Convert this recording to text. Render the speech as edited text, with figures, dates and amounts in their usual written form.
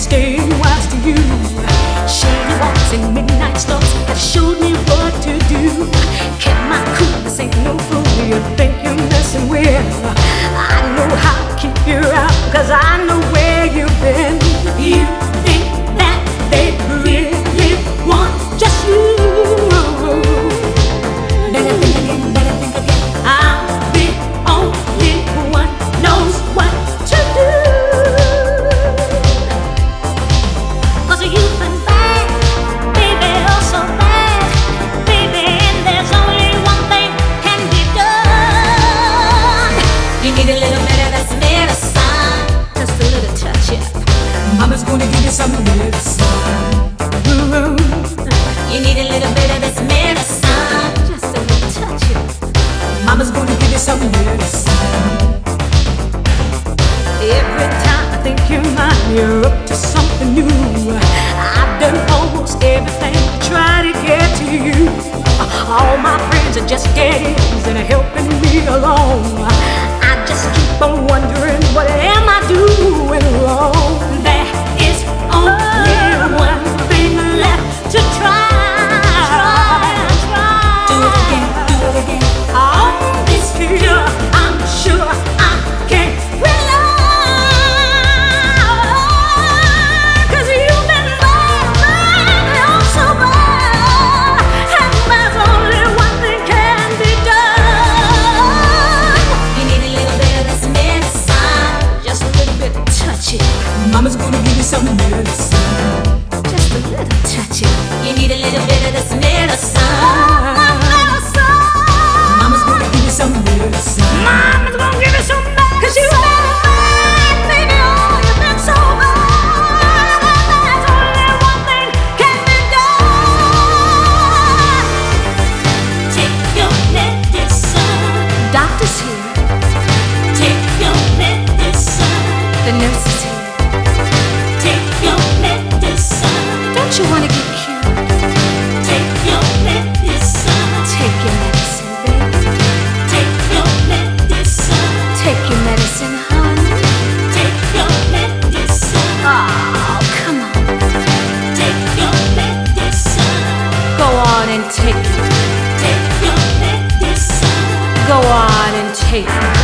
staying wise to you. Shady walks and midnight stalks have showed me what to do. Kept my cool, this ain't no fool you think you're messing with. I know how to keep you out, cause I know where you've been. You think that they really want just you. Better think again, better think again. I'm the only one knows what to do. Cause you've been bad, baby, oh so bad, baby, and there's only one thing can be done. You need a little bit of this medicine, just a little touch, yeah. Mama's gonna give you some medicine. Ooh. You need a little bit of this medicine, just a little touch, yeah. Mama's gonna give you some medicine. Every time I think you're mine, you're up to something new. I've done almost everything to try to get to you. All my friends are just dead ends and are helping me along. I just keep on wondering, what am I doing wrong? There is only one thing left to try. Do it again, do it again. On this cure, I'm sure I can rely. Cause you've been bad, oh so bad, and there's only one thing can be done. You need a little bit of this medicine, just a little bit of touch it. Mama's gonna give you some medicine, just a little touch it. You need a little bit of this medicine. Mama's gonna give you some medicine. Mama's gonna give you some medicine. Cause you've been bad, baby, oh, you've been so bad. There's only one thing can be done. Take your medicine. Doctor's here. Take your medicine. The nurse is here. Take your medicine. Don't you wanna get cured? Take your medicine. Take your medicine, baby. Take your medicine. Take your medicine, honey. Take your medicine. Oh, come on. Take your medicine. Go on and take it. Take your medicine. Go on and take it.